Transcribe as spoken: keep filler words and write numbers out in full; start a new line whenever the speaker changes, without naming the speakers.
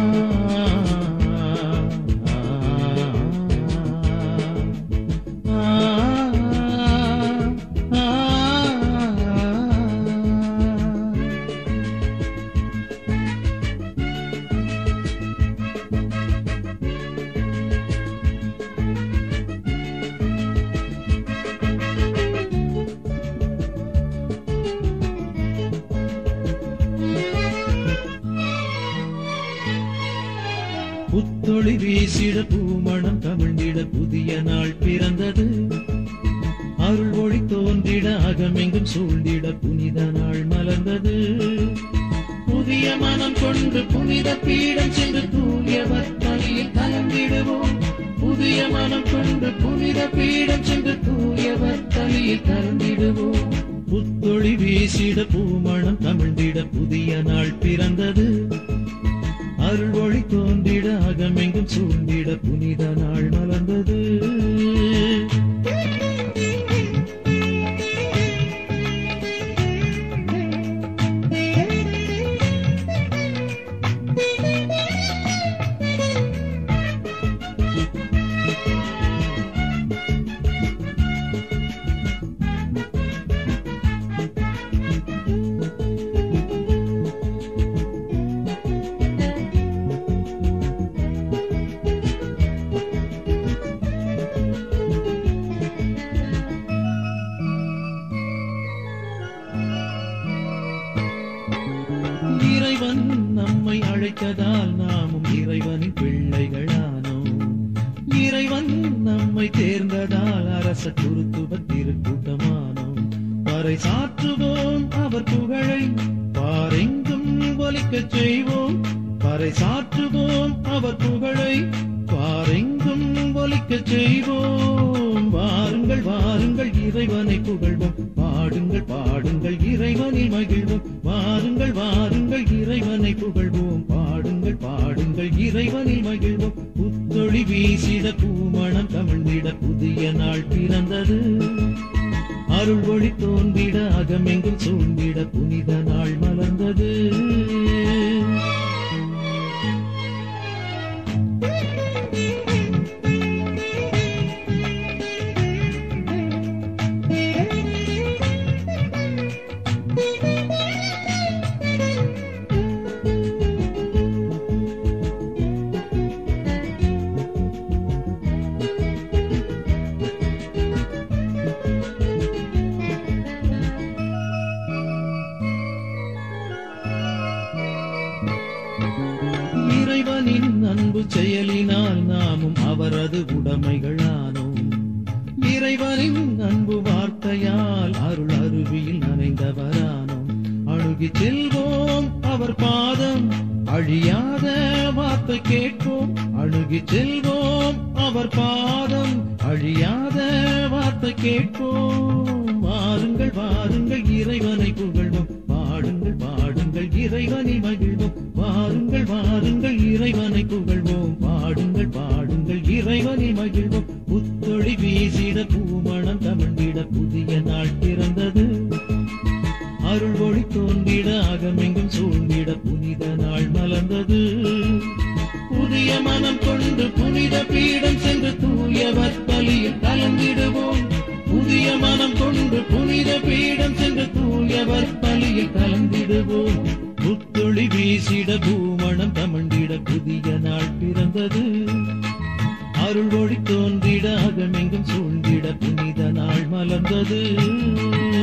புத்தொளி வீசிட பூமணம் கவிழ்ந்திட புதிய நாள் பிறந்தது. அருள் ஒளி தோன்றிட அகமெங்கும் சூழ்ந்திட புனித நாள் மலர்ந்தது. புதிய மனம் கொண்டு புனித பீடம் சென்று தூயவர் பலியில் கலந்திடுவோம். புதிய மனம் கொண்டு புனித பீடம் சென்று தூயவர் பலியில் கலந்திடுவோம். புத்தொளி வீசிட பூமணம் கவிழ்ந்திட புதிய நாள் பிறந்தது. அருள் ஒளி தோன்றிட அகமெங்கும் சூழ்ந்திட புனித நாள் மலர்ந்தது. இறைவன் நம்மை அழைத்ததால் நாமும் இறைவனின் பிள்ளைகளானோம். இறைவன் நம்மை தேர்ந்ததால் அரச குருத்துவ திருக்கூட்டமானோம். பறை சாற்றுவோம் அவர் புகழை பாரெங்கும் ஒலிக்கச் செய்வோம். பறை சாற்றுவோம் அவர் புகழை பாரெங்கும் ஒலிக்கச் செய்வோம். வாருங்கள் வாருங்கள் இறைவனை புகழ்வோம். பாடுங்கள் பாடுங்கள் இறைவனில் மகிழ்வோம். வாருங்கள் வாருங்கள் இறைவனை புகழ்வோம். பாடுங்கள் பாடுங்கள் இறைவனில் மகிழ்வோம். புத்தொளி வீசிட பூமணம் கவிழ்ந்திட புதிய நாள் பிறந்தது. அருள் ஒளி தோன்றிட அகமெங்கும் சூழ்ந்திட புனித நாள் மலர்ந்தது. இறைவனின் அன்பு செயலினால் நாமும் அவரது உடைமைகளானோம். இறைவனின் அன்பு வார்த்தையால் அருள் அருவியில் நனைந்தவரானோம். அணுகி செல்வோம் அவர் பாதம் அழியாத வார்த்தை கேட்போம். அணுகி செல்வோம் அவர் பாதம் அழியாத வார்த்தை கேட்போம். வாருங்கள் வாருங்கள் இறைவனை புகழ்வோம். பாடுங்கள் பாடுங்கள் இறைவனை மகிழ்வோம். வாருங்கள் வாருங்கள் இறைவனை புகழ்வோம். பாடுங்கள் பாடுங்கள் இறைவனை மகிழ்வோம். புத்தொளி வீசிட பூமணம் கவிழ்ந்திட புதிய நாள் பிறந்தது. அருள் ஒளி தோன்றிட அகமெங்கும் சூழ்ந்திட புனித நாள் மலர்ந்தது. புதிய மனம் கொண்டு புனித பீடம் சென்று தூயவர் பலியில் கலந்திடுவோம். புதிய மனம் கொண்டு புனித பீடம் சென்று தூயவர் பலியில் கலந்திடுவோம். புத்தொளி வீசிட பூமணம் கவிழ்ந்திட புதிய நாள் பிறந்தது. அருள் ஒளி தோன்றிட அகமெங்கும் சூழ்ந்திட புனித நாள் மலர்ந்தது.